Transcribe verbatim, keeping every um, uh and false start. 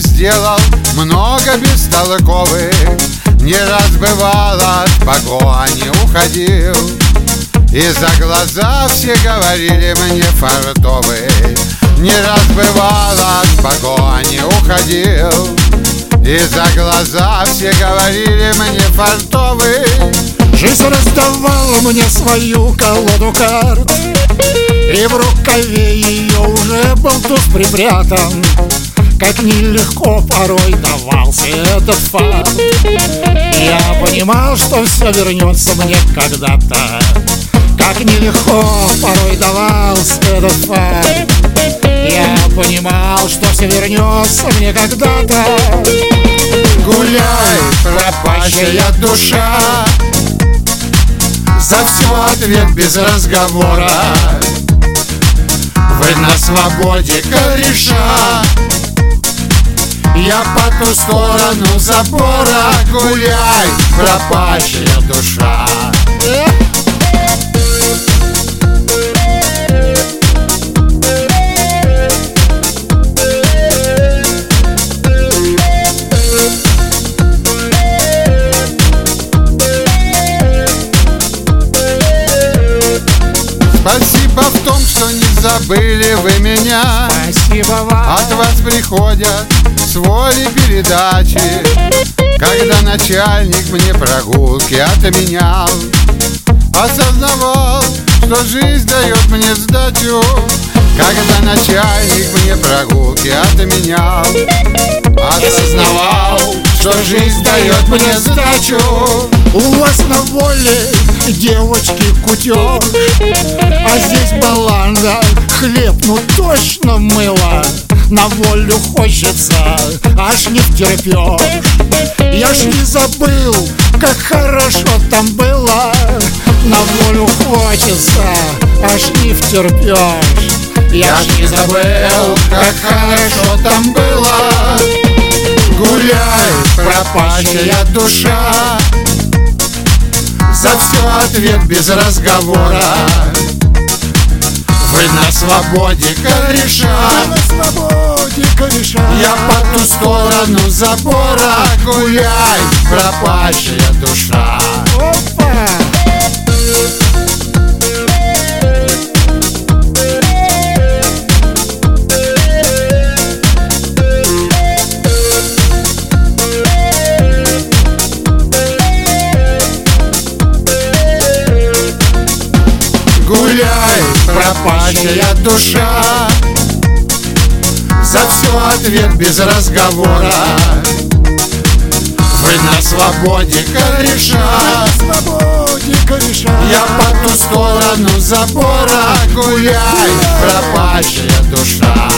сделал много бестолковых, не раз бывало от погони уходил, и за глаза все говорили мне фартовый. Не раз бывало от погони уходил, и за глаза все говорили мне фартовый. Жизнь раздавала мне свою колоду карт, и в рукаве ее уже был туз припрятан. Как нелегко порой давался этот факт. Я понимал, что все вернется мне когда-то. Как нелегко порой давался этот факт. Я понимал, что все вернется мне когда-то. Гуляй, пропащая душа, за все ответ без разговора. Вы на свободе, кореша, я по ту сторону забора. Гуляй, пропащая душа. Спасибо в том, что не забыли вы меня. Спасибо вам. От вас приходят с воли передачи, когда начальник мне прогулки отменял. Осознавал, что жизнь дает мне сдачу, когда начальник мне прогулки отменял. Осознавал, что жизнь дает мне сдачу. У вас на воле девочки кутеж, а здесь баланда, хлеб, ну точно мыло. На волю хочется, аж не втерпешь. Я ж не забыл, как хорошо там было. На волю хочется, аж не втерпешь. Я ж не забыл, как хорошо там было. Гуляй, пропащая душа, за все ответ без разговора. Вы на свободе, кореша, на свободе, кореша. Я по ту сторону забора. Гуляй, пропащая душа. Опа! Гуляй, пропащая душа, за все ответ без разговора. Вы на свободе, кореша, на свободе, кореша. Я по ту сторону забора. Гуляй, пропащая душа.